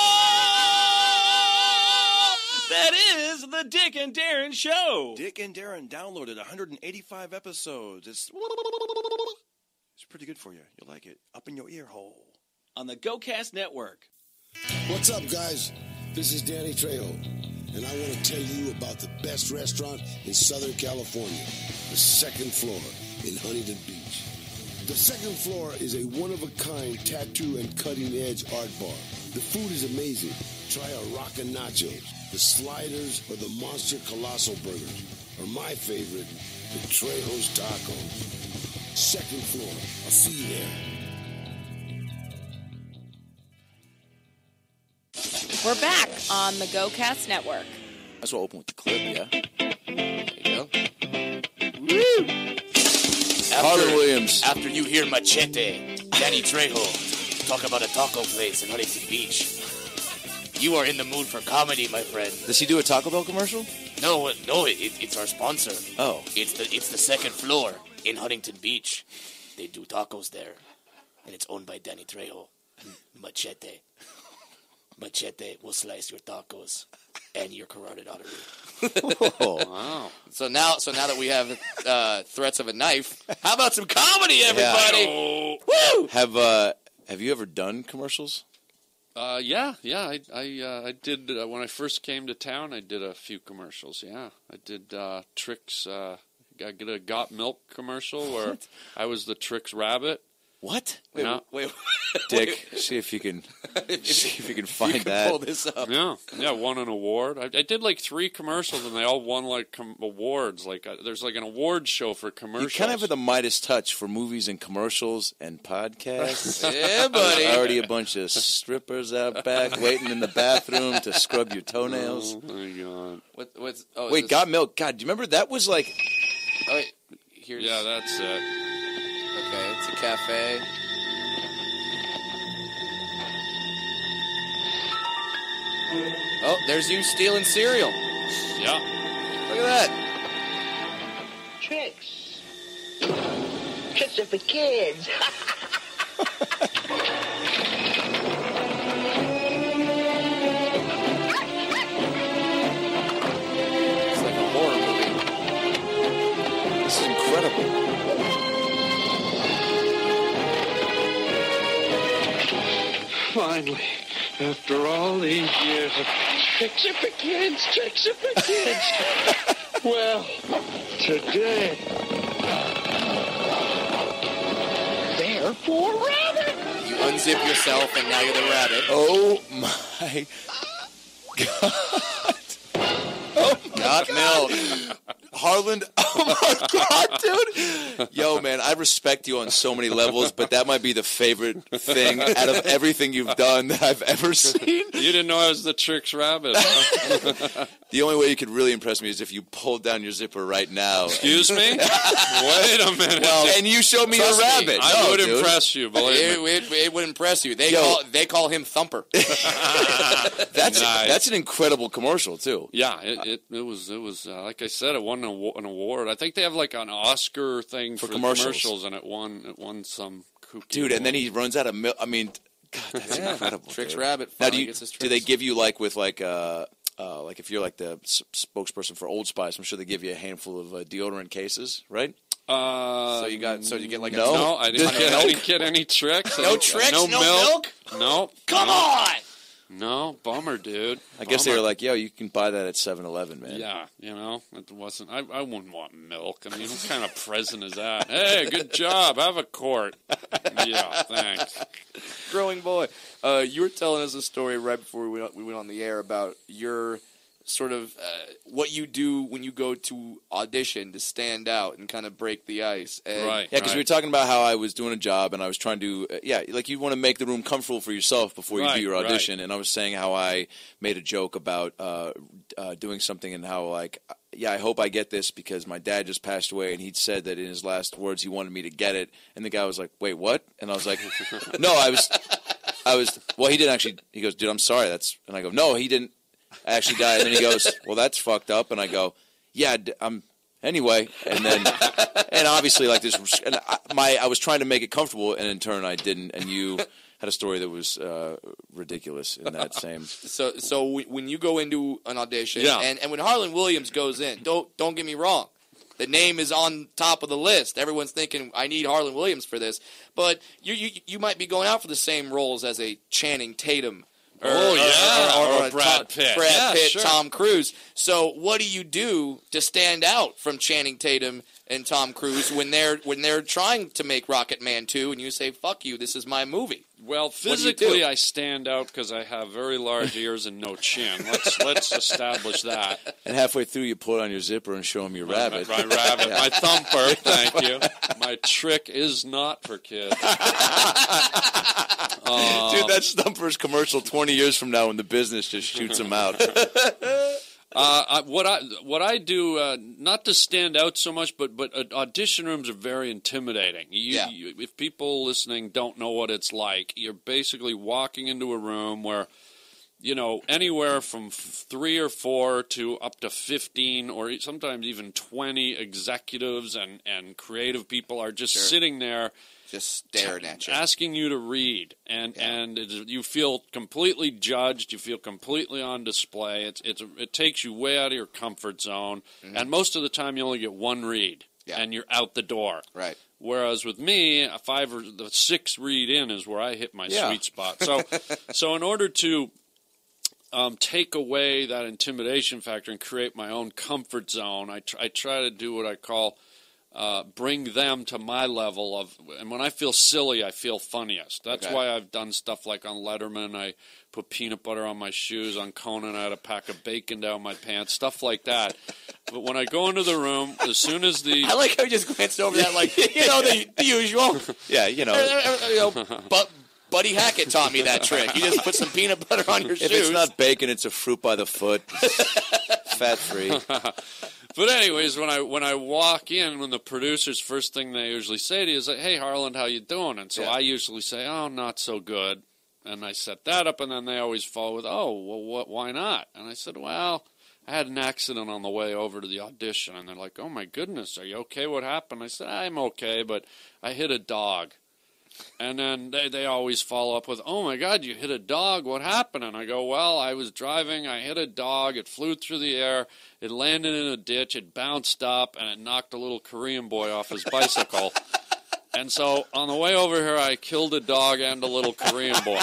That is the Dick and Darren Show. Dick and Darren downloaded 185 episodes. It's pretty good for you. You'll like it. Up in your ear hole. On the GoCast Network. What's up, guys? This is Danny Trejo, and I want to tell you about the best restaurant in Southern California, the Second Floor in Huntington Beach. The Second Floor is a one-of-a-kind tattoo and cutting-edge art bar. The food is amazing. Try our rockin' nachos, the sliders, or the monster colossal burgers, or my favorite, the Trejo's tacos. Second Floor. I'll see you there. We're back on the GoCast Network. That's what open with the clip, yeah. There you go. Harlan Williams. After you hear Machete, Danny Trejo talk about a taco place in Huntington Beach, you are in the mood for comedy, my friend. Does he do a Taco Bell commercial? No, it's our sponsor. Oh. It's the Second Floor in Huntington Beach. They do tacos there, and it's owned by Danny Trejo. Machete. Machete will slice your tacos and your carotid artery. Oh, wow. So now that we have threats of a knife, how about some comedy, everybody? Yeah. Woo! Have you ever done commercials? Yeah. I did when I first came to town. I did a few commercials. Yeah, I did Trix. I did a Got Milk commercial where I was the Trix rabbit. What? Wait. Dick, see if you can find that. Pull this up. Yeah, won an award. I did like 3 commercials, and they all won like awards. Like there's like an award show for commercials. You kind of have the Midas touch for movies and commercials and podcasts. Yeah, buddy. There's already a bunch of strippers out back waiting in the bathroom to scrub your toenails. Oh my god! What's Wait, Got Milk. God, do you remember that was like? Oh, wait. Here's. Yeah, that's it. Okay, it's a cafe. Oh, there's you stealing cereal. Yeah. Look at that. Tricks. Tricks are for kids. It's like a horror movie. This is incredible. Finally, after all these years of tricks are for kids, tricks are for kids. Well, today, They're for rabbit. You unzip yourself, and now you're the rabbit. Oh my God! Oh my Got God. milk. Harlan, oh my God, dude! Yo, man, I respect you on so many levels, but that might be the favorite thing out of everything you've done that I've ever seen. You didn't know I was the Tricks Rabbit. Huh? The only way you could really impress me is if you pulled down your zipper right now. Excuse me? Wait a minute. Well, and you showed me Trust your rabbit. I would dude. impress you, believe me. It would impress you. They call him Thumper. That's an incredible commercial too. Yeah, it was like I said, it won an award. I think they have like an Oscar thing for commercials, and it won some kooky dude. And then award. he runs out of milk. I mean, God, that's incredible. Tricks dude. Rabbit. Now, Gets his tricks. do they give you like with like if you're like the spokesperson for Old Spice? I'm sure they give you a handful of deodorant cases, right? So you get like no, I didn't get any tricks. No tricks, no milk? No. Come on. No, bummer, dude. I guess they were like, yo, you can buy that at 7-Eleven, man. Yeah, it wasn't. I wouldn't want milk. I mean, what kind of present is that? Hey, good job. Have a quart. Yeah, thanks. Growing boy. You were telling us a story right before we went on the air about your sort of what you do when you go to audition to stand out and kind of break the ice. And right. Yeah, because we were talking about how I was doing a job and I was trying to, like you want to make the room comfortable for yourself before you do your audition. And I was saying how I made a joke about doing something and how, like, I hope I get this because my dad just passed away and he'd said that in his last words he wanted me to get it. And the guy was like, wait, what? And I was like, no, I was, well, he didn't actually, he goes, dude, I'm sorry. And I go, no, he didn't actually die. And then he goes, well, that's fucked up. And I go, yeah, anyway. And then, and obviously like this, and I was trying to make it comfortable and in turn I didn't. And you had a story that was ridiculous in that same. So when you go into an audition, Yeah. and when Harlan Williams goes in, don't get me wrong, the name is on top of the list. Everyone's thinking I need Harlan Williams for this, but you might be going out for the same roles as a Channing Tatum. Or Brad Pitt. Brad Pitt, Sure. Tom Cruise. So what do you do to stand out from Channing Tatum and Tom Cruise when they're trying to make Rocket Man 2 and you say, fuck you, this is my movie? Well, physically I stand out because I have very large ears and no chin. Let's establish that. And halfway through you pull it on your zipper and show him your rabbit. My rabbit, my thumper, thank you. My trick is not for kids. Dude, that Thumper's commercial 20 years from now when the business just shoots him out. What I do, not to stand out so much, but audition rooms are very intimidating. If people listening don't know what it's like, you're basically walking into a room where, anywhere from 3 or 4 to up to 15 or sometimes even 20 executives and creative people are just sitting there. Just staring at you, asking you to read, and you feel completely judged. You feel completely on display. It takes you way out of your comfort zone, and most of the time you only get one read, and you're out the door. Right. Whereas with me, a 5 or the 6 read in is where I hit my sweet spot. So in order to take away that intimidation factor and create my own comfort zone, I try to do what I call. Bring them to my level of, and when I feel silly, I feel funniest. That's why I've done stuff like on Letterman, I put peanut butter on my shoes. On Conan, I had a pack of bacon down my pants, stuff like that. But when I go into the room, as soon as I like how you just glanced over that, like, the usual. Yeah, But Buddy Hackett taught me that trick. You just put some peanut butter on your shoes. If it's not bacon, it's a fruit by the foot. Fat-free. But anyways, when I walk in, when the producers, first thing they usually say to you is like, hey, Harlan, how you doing? And so I usually say, oh, not so good. And I set that up, and then they always follow with, oh, well, why not? And I said, well, I had an accident on the way over to the audition. And they're like, oh, my goodness, are you okay? What happened? I said, I'm okay, but I hit a dog. And then they always follow up with, oh, my God, you hit a dog. What happened? And I go, well, I was driving. I hit a dog. It flew through the air. It landed in a ditch. It bounced up, and it knocked a little Korean boy off his bicycle. And so on the way over here, I killed a dog and a little Korean boy.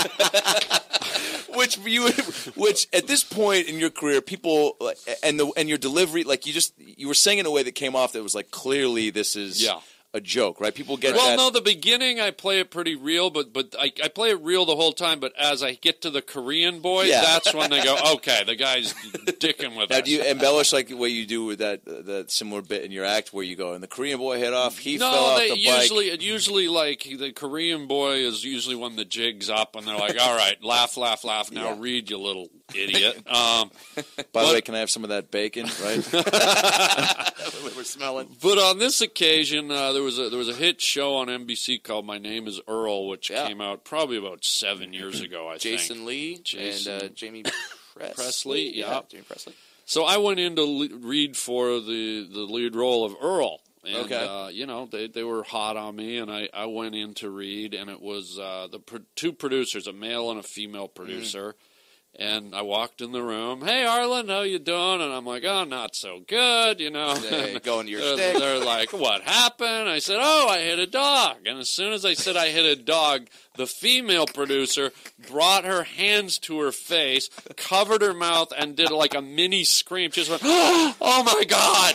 Which at this point in your career, people and your delivery, like you were saying in a way that came off that was like clearly this is a joke, right? People get well, that. no, the beginning I play it pretty real, but I play it real the whole time. But as I get to the Korean boy, that's when they go, okay, the guy's dicking with us. Now, do you embellish like the way you do with that similar bit in your act where you go, and the Korean boy hit off, he fell off the bike? Usually, like, the Korean boy is usually when the jig's up, and they're like, all right, laugh, laugh, laugh. Now read, you little idiot. By the way, can I have some of that bacon, right? We're smelling. But on this occasion, there was a hit show on NBC called My Name is Earl, which came out probably about 7 years ago, I think. Jason Lee and Jamie Presley. Yeah. Jamie Presley. So I went in to read for the lead role of Earl. And, you know, they were hot on me, and I went in to read, and it was two producers, a male and a female producer. And I walked in the room. Hey, Harlan, how you doing? And I'm like, oh, not so good, you know. Going to your stick. They're like, what happened? I said, oh, I hit a dog. And as soon as I said I hit a dog, the female producer brought her hands to her face, covered her mouth, and did like a mini scream. She just went, oh, my God.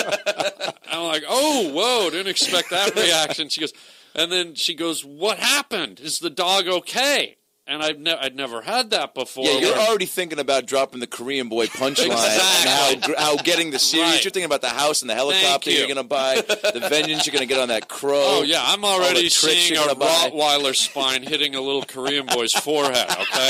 I'm like, oh, whoa, didn't expect that reaction. She goes, and then she goes, what happened? Is the dog okay? And I'd never had that before. Yeah, you're already thinking about dropping the Korean boy punchline and how getting the series. Right. You're thinking about the house and the helicopter you're going to buy, the vengeance you're going to get on that crow. Oh, yeah, I'm already seeing a Rottweiler spine hitting a little Korean boy's forehead, okay?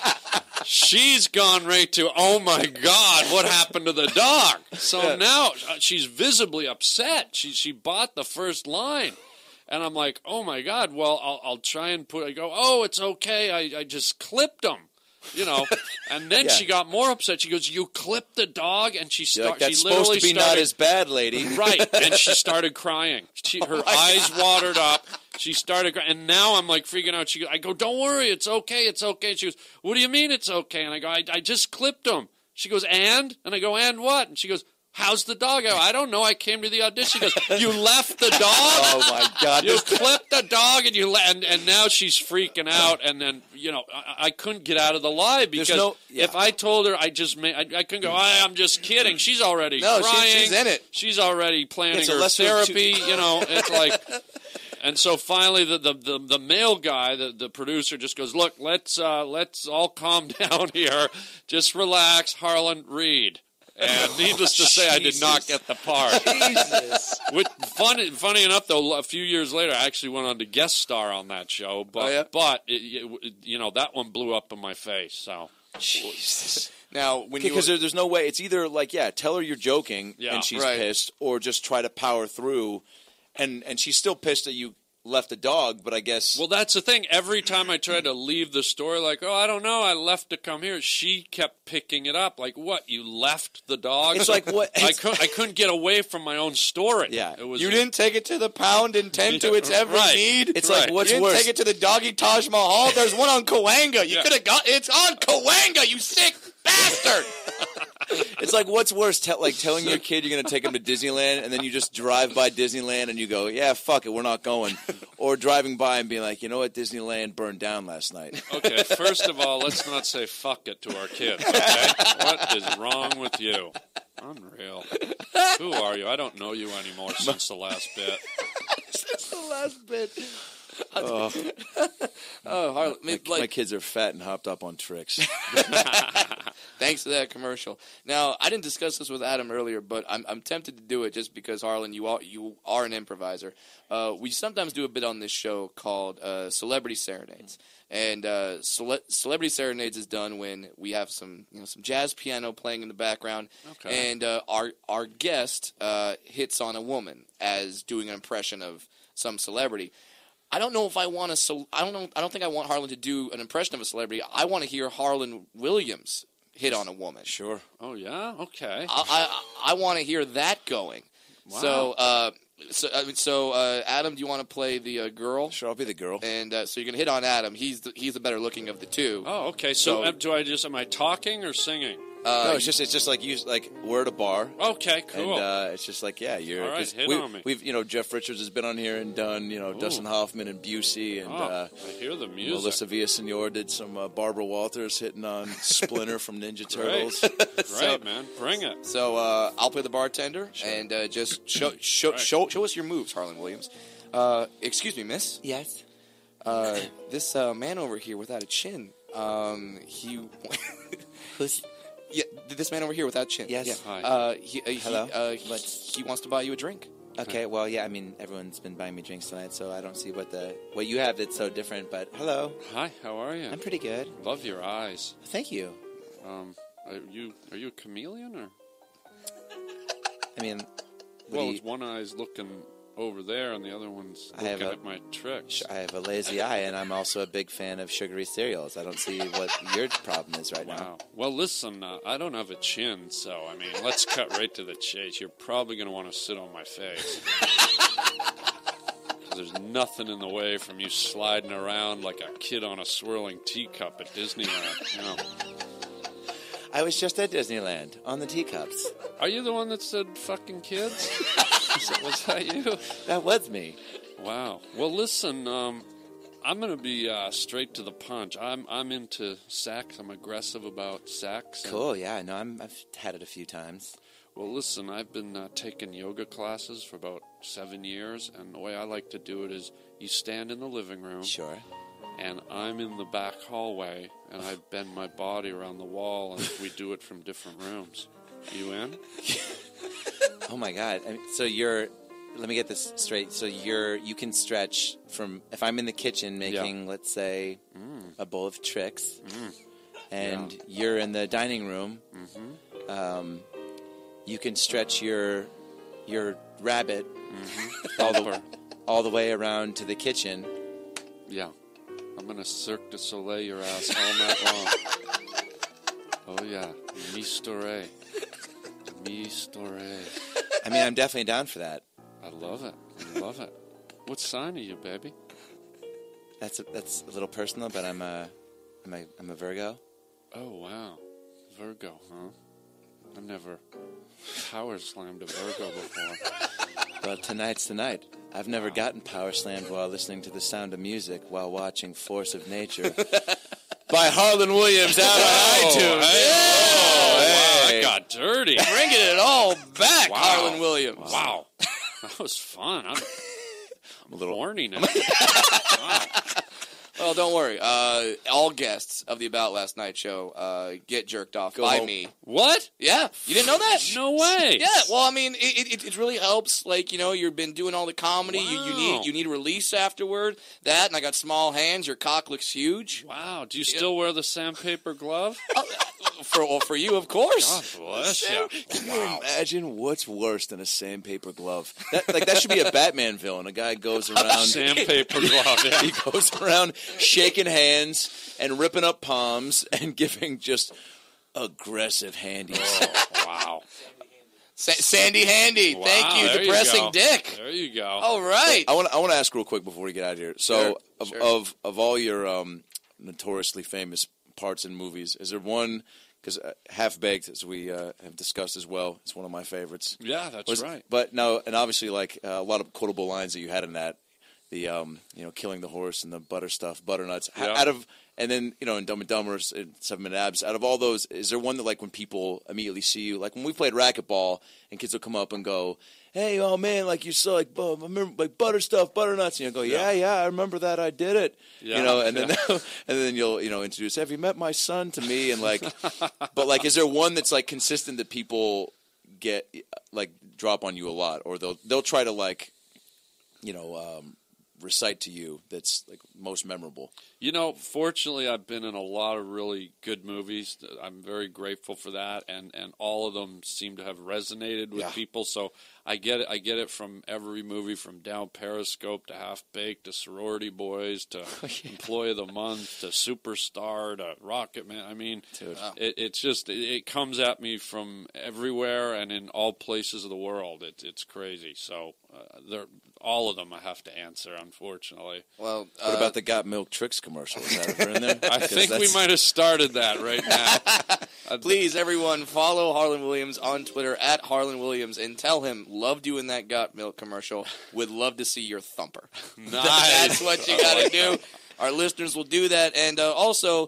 She's gone right to, oh, my God, what happened to the dog? So now she's visibly upset. She bought the first line. And I'm like, oh, my God, well, I'll try and I go, oh, it's okay. I just clipped him, you know. And then she got more upset. She goes, you clipped the dog? And she started. That's supposed to be not as bad, lady. Right. And she started crying. Her eyes watered up. She started crying. And now I'm like freaking out. I go, don't worry. It's okay. It's okay. And she goes, what do you mean it's okay? And I go, I just clipped him. She goes, and? And I go, and what? And she goes, how's the dog? I don't know. I came to the audition. She goes, you left the dog? Oh, my God. You clipped the dog, and now she's freaking out. And then, you know, I couldn't get out of the lie because if I told her I couldn't go, I'm just kidding. She's already crying. She's in it. She's already planning her therapy. You know, it's like... And so finally, the male guy, the producer, just goes, "Look, let's all calm down here. Just relax, Harlan, read." And needless to say, I did not get the part. Jesus. Funny enough, though, a few years later, I actually went on to guest star on that show. But you know, that one blew up in my face. So. Jesus. Now, because there's no way. It's either like, tell her you're joking and she's pissed, or just try to power through. And she's still pissed that you left a dog, but I guess... Well, that's the thing. Every time I tried to leave the story, like, I don't know, I left to come here, she kept picking it up. Like, what, you left the dog? It's like, what? I couldn't get away from my own story. Yeah. You didn't take it to the pound and tend to its every need? It's like, what's worse? You didn't take it to the doggy Taj Mahal? There's one on Cahuenga. You could have got... It's on Cahuenga, you sick bastard! It's like, what's worse, telling your kid you're going to take him to Disneyland, and then you just drive by Disneyland and you go, yeah, fuck it, we're not going. Or driving by and being like, you know what, Disneyland burned down last night. Okay, first of all, let's not say fuck it to our kids, okay? What is wrong with you? Unreal. Who are you? I don't know you anymore since the last bit. Since the last bit. Harlan, my kids are fat and hopped up on tricks. Thanks to that commercial. Now, I didn't discuss this with Adam earlier, but I'm tempted to do it just because, Harlan, you are an improviser. We sometimes do a bit on this show called Celebrity Serenades. And Celebrity Serenades is done when we have some jazz piano playing in the background, and our guest hits on a woman as doing an impression of some celebrity. I don't know if I want to. I don't think I want Harlan to do an impression of a celebrity. I want to hear Harlan Williams hit on a woman. Sure. Oh yeah. Okay. I want to hear that going. Wow. So Adam, do you want to play the girl? Sure, I'll be the girl. And so you're gonna hit on Adam. He's the better looking of the two. Oh, okay. So am I talking or singing? No, it's just like we're at a bar. Okay, cool. And it's just like, yeah, you're. All right, 'cause hit on me. We've Jeff Richards has been on here and done Dustin Hoffman and Busey and I hear the music. Melissa Villaseñor did some Barbara Walters hitting on Splinter from Ninja Turtles. Great, man, bring it. So I'll play the bartender and just show us your moves, Harlan Williams. Excuse me, miss. Yes. This man over here without a chin. He. Who's? Yeah, this man over here without chin. Yes. Yeah. Hi. Hello. He wants to buy you a drink. Okay, well, yeah, I mean, everyone's been buying me drinks tonight, so I don't see what you have that's so different, but hello. Hi, how are you? I'm pretty good. Love your eyes. Thank you. Are you a chameleon or? I mean, well, one eye's looking over there, and the other one's looking at my tricks. I have a lazy eye, and I'm also a big fan of sugary cereals. I don't see what your problem is right now. Wow. Well, listen, I don't have a chin, so, I mean, let's cut right to the chase. You're probably going to want to sit on my face. 'Cause there's nothing in the way from you sliding around like a kid on a swirling teacup at Disneyland, you know. I was just at Disneyland on the teacups. Are you the one that said fucking kids? Was that you? That was me. Wow. Well, listen, I'm going to be straight to the punch. I'm into sex. I'm aggressive about sex. Cool, yeah. No, I've had it a few times. Well, listen, I've been taking yoga classes for about 7 years, and the way I like to do it is you stand in the living room. Sure. And I'm in the back hallway, and I bend my body around the wall, and we do it from different rooms. You in? Oh my God! I mean, so let me get this straight. So you can stretch from, if I'm in the kitchen making, let's say, a bowl of Trix, and you're in the dining room. You can stretch your rabbit all the way around to the kitchen. Yeah. I'm going to Cirque du Soleil your ass all night long. Oh, yeah. Mi story. Mi story. I mean, I'm definitely down for that. I love it. I love it. What sign are you, baby? That's a little personal, but I'm a Virgo. Oh, wow. Virgo, huh? I've never power slammed a Virgo before. Well, tonight's the night. I've never gotten power slammed while listening to The Sound of Music while watching Force of Nature by Harlan Williams out on iTunes. Wow, that got dirty. Bringing it all back, Wow. Harlan Williams. Wow. That was fun. I'm a little horny now. Well, don't worry. All guests of the About Last Night show get jerked off Go by home. me. What? Yeah. You didn't know that? No way. Yeah. Well, I mean, it really helps. Like, you've been doing all the comedy. Wow. You need a release afterward. That, and I got small hands. Your cock looks huge. Wow. Do you still wear the sandpaper glove? For you, of course. God bless you. Can you imagine what's worse than a sandpaper glove? That should be a Batman villain. A guy goes around sandpaper glove. Yeah. He goes around shaking hands and ripping up palms and giving just aggressive handies. Oh, wow. Sandy Handy. Wow, Thank you, there Depressing go. Dick. There you go. All right. I want to ask real quick before we get out of here. So, Sure. of all your notoriously famous parts in movies, is there one? Because Half Baked, as we have discussed as well, it's one of my favorites. Yeah, that's right. But no, and obviously, like a lot of quotable lines that you had in that, the killing the horse and the butter stuff, butternuts. Yeah. Out of, and then in Dumb and Dumber, 7 Minute Abs. Out of all those, is there one that like when people immediately see you, like when we played racquetball, and kids will come up and go, "Hey, oh man, like you saw like I remember like butter stuff, butternuts," and you go, "Yeah, I remember that, I did it," Yeah, and then and then you'll introduce, "Have you met my son?" to me, and like, but like, is there one that's like consistent that people get like drop on you a lot, or they'll try to like, recite to you that's like most memorable? Fortunately, I've been in a lot of really good movies. I'm very grateful for that, and all of them seem to have resonated with people. So I get it from every movie, from Down Periscope to Half Baked to Sorority Boys to Employee of the Month to Superstar to Rocket Man. I mean, it comes at me from everywhere and in all places of the world. It's crazy. So all of them I have to answer, unfortunately. Well, what about the Got Milk Tricks commercial? Is that ever in there? I think we might have started that right now. Please, everyone, follow Harlan Williams on Twitter at Harlan Williams and tell him, loved you in that Got Milk commercial. Would love to see your thumper. Nice. That's what you got to do. Our listeners will do that. And also,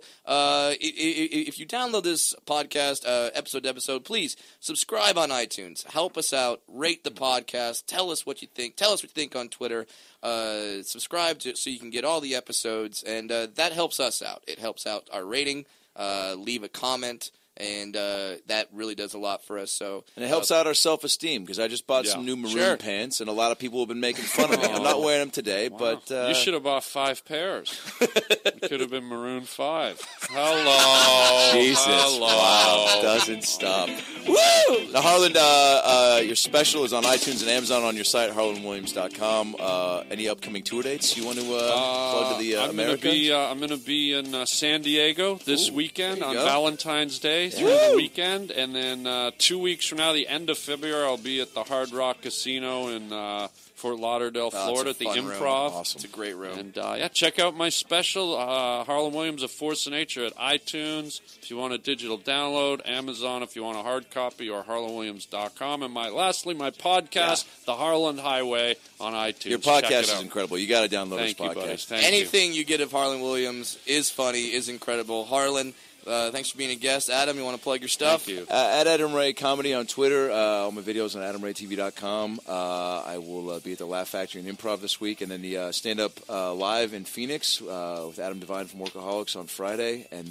if you download this podcast episode to episode, please subscribe on iTunes. Help us out. Rate the podcast. Tell us what you think. Tell us what you think on Twitter. Subscribe so you can get all the episodes. And that helps us out. It helps out our rating. Leave a comment. And that really does a lot for us. And it helps out our self-esteem, because I just bought some new maroon pants, and a lot of people have been making fun of me. I'm not wearing them today, but... you should have bought 5 pairs. It could have been Maroon 5. Hello. Jesus. Hello. Wow. Doesn't stop. Woo! Now, Harlan, your special is on iTunes and Amazon on your site, harlanwilliams.com. Any upcoming tour dates you want to plug to the Americans? I'm going to be in San Diego this weekend on Valentine's Day. Through the weekend, and then 2 weeks from now, the end of February, I'll be at the Hard Rock Casino in Fort Lauderdale, Florida, at the Improv. Awesome. It's a great room. And check out my special, Harlan Williams, A Force of Nature, at iTunes. If you want a digital download, Amazon if you want a hard copy, or harlanwilliams.com. And lastly, my podcast, The Harlan Highway, on iTunes. Your podcast is incredible. You got to download this podcast. Anything you get of Harlan Williams is funny, is incredible. Harlan, thanks for being a guest. Adam, you want to plug your stuff? Thank you. At Adam Ray Comedy on Twitter. All my videos on AdamRayTV.com. I will be at the Laugh Factory and Improv this week, and then the stand-up live in Phoenix with Adam Devine from Workaholics on Friday, and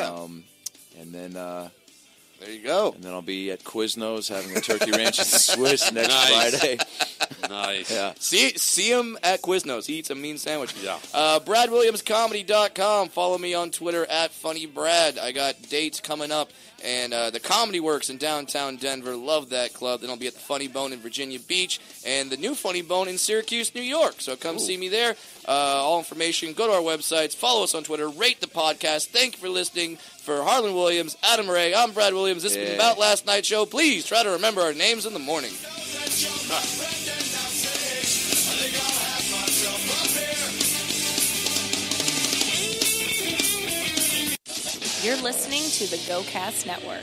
then there you go. And then I'll be at Quiznos having a turkey ranch and Swiss next Friday. Nice. Yeah. See him at Quiznos. He eats a mean sandwich. Yeah. BradWilliamsComedy.com. Follow me on Twitter at FunnyBrad. I got dates coming up. And the Comedy Works in downtown Denver. Love that club. Then I'll be at the Funny Bone in Virginia Beach and the new Funny Bone in Syracuse, New York. So come see me there. All information, go to our websites. Follow us on Twitter. Rate the podcast. Thank you for listening. For Harlan Williams, Adam Ray, I'm Brad Williams. This has been About Last Night's Show. Please try to remember our names in the morning. You're listening to the GoCast Network.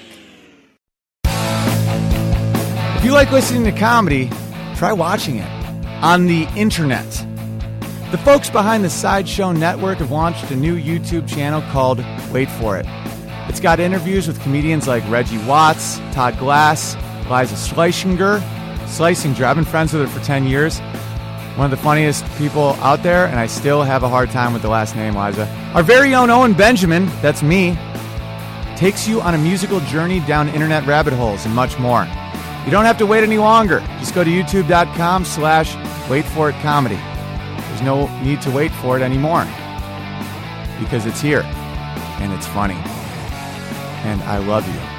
If you like listening to comedy, try watching it on the internet. The folks behind the Sideshow Network have launched a new YouTube channel called Wait For It. It's got interviews with comedians like Reggie Watts, Todd Glass, Liza Schlesinger. I've been friends with her for 10 years. One of the funniest people out there, and I still have a hard time with the last name, Liza. Our very own Owen Benjamin, that's me, takes you on a musical journey down internet rabbit holes and much more. You don't have to wait any longer. Just go to youtube.com/waitforitcomedy. There's no need to wait for it anymore because it's here and it's funny. And I love you.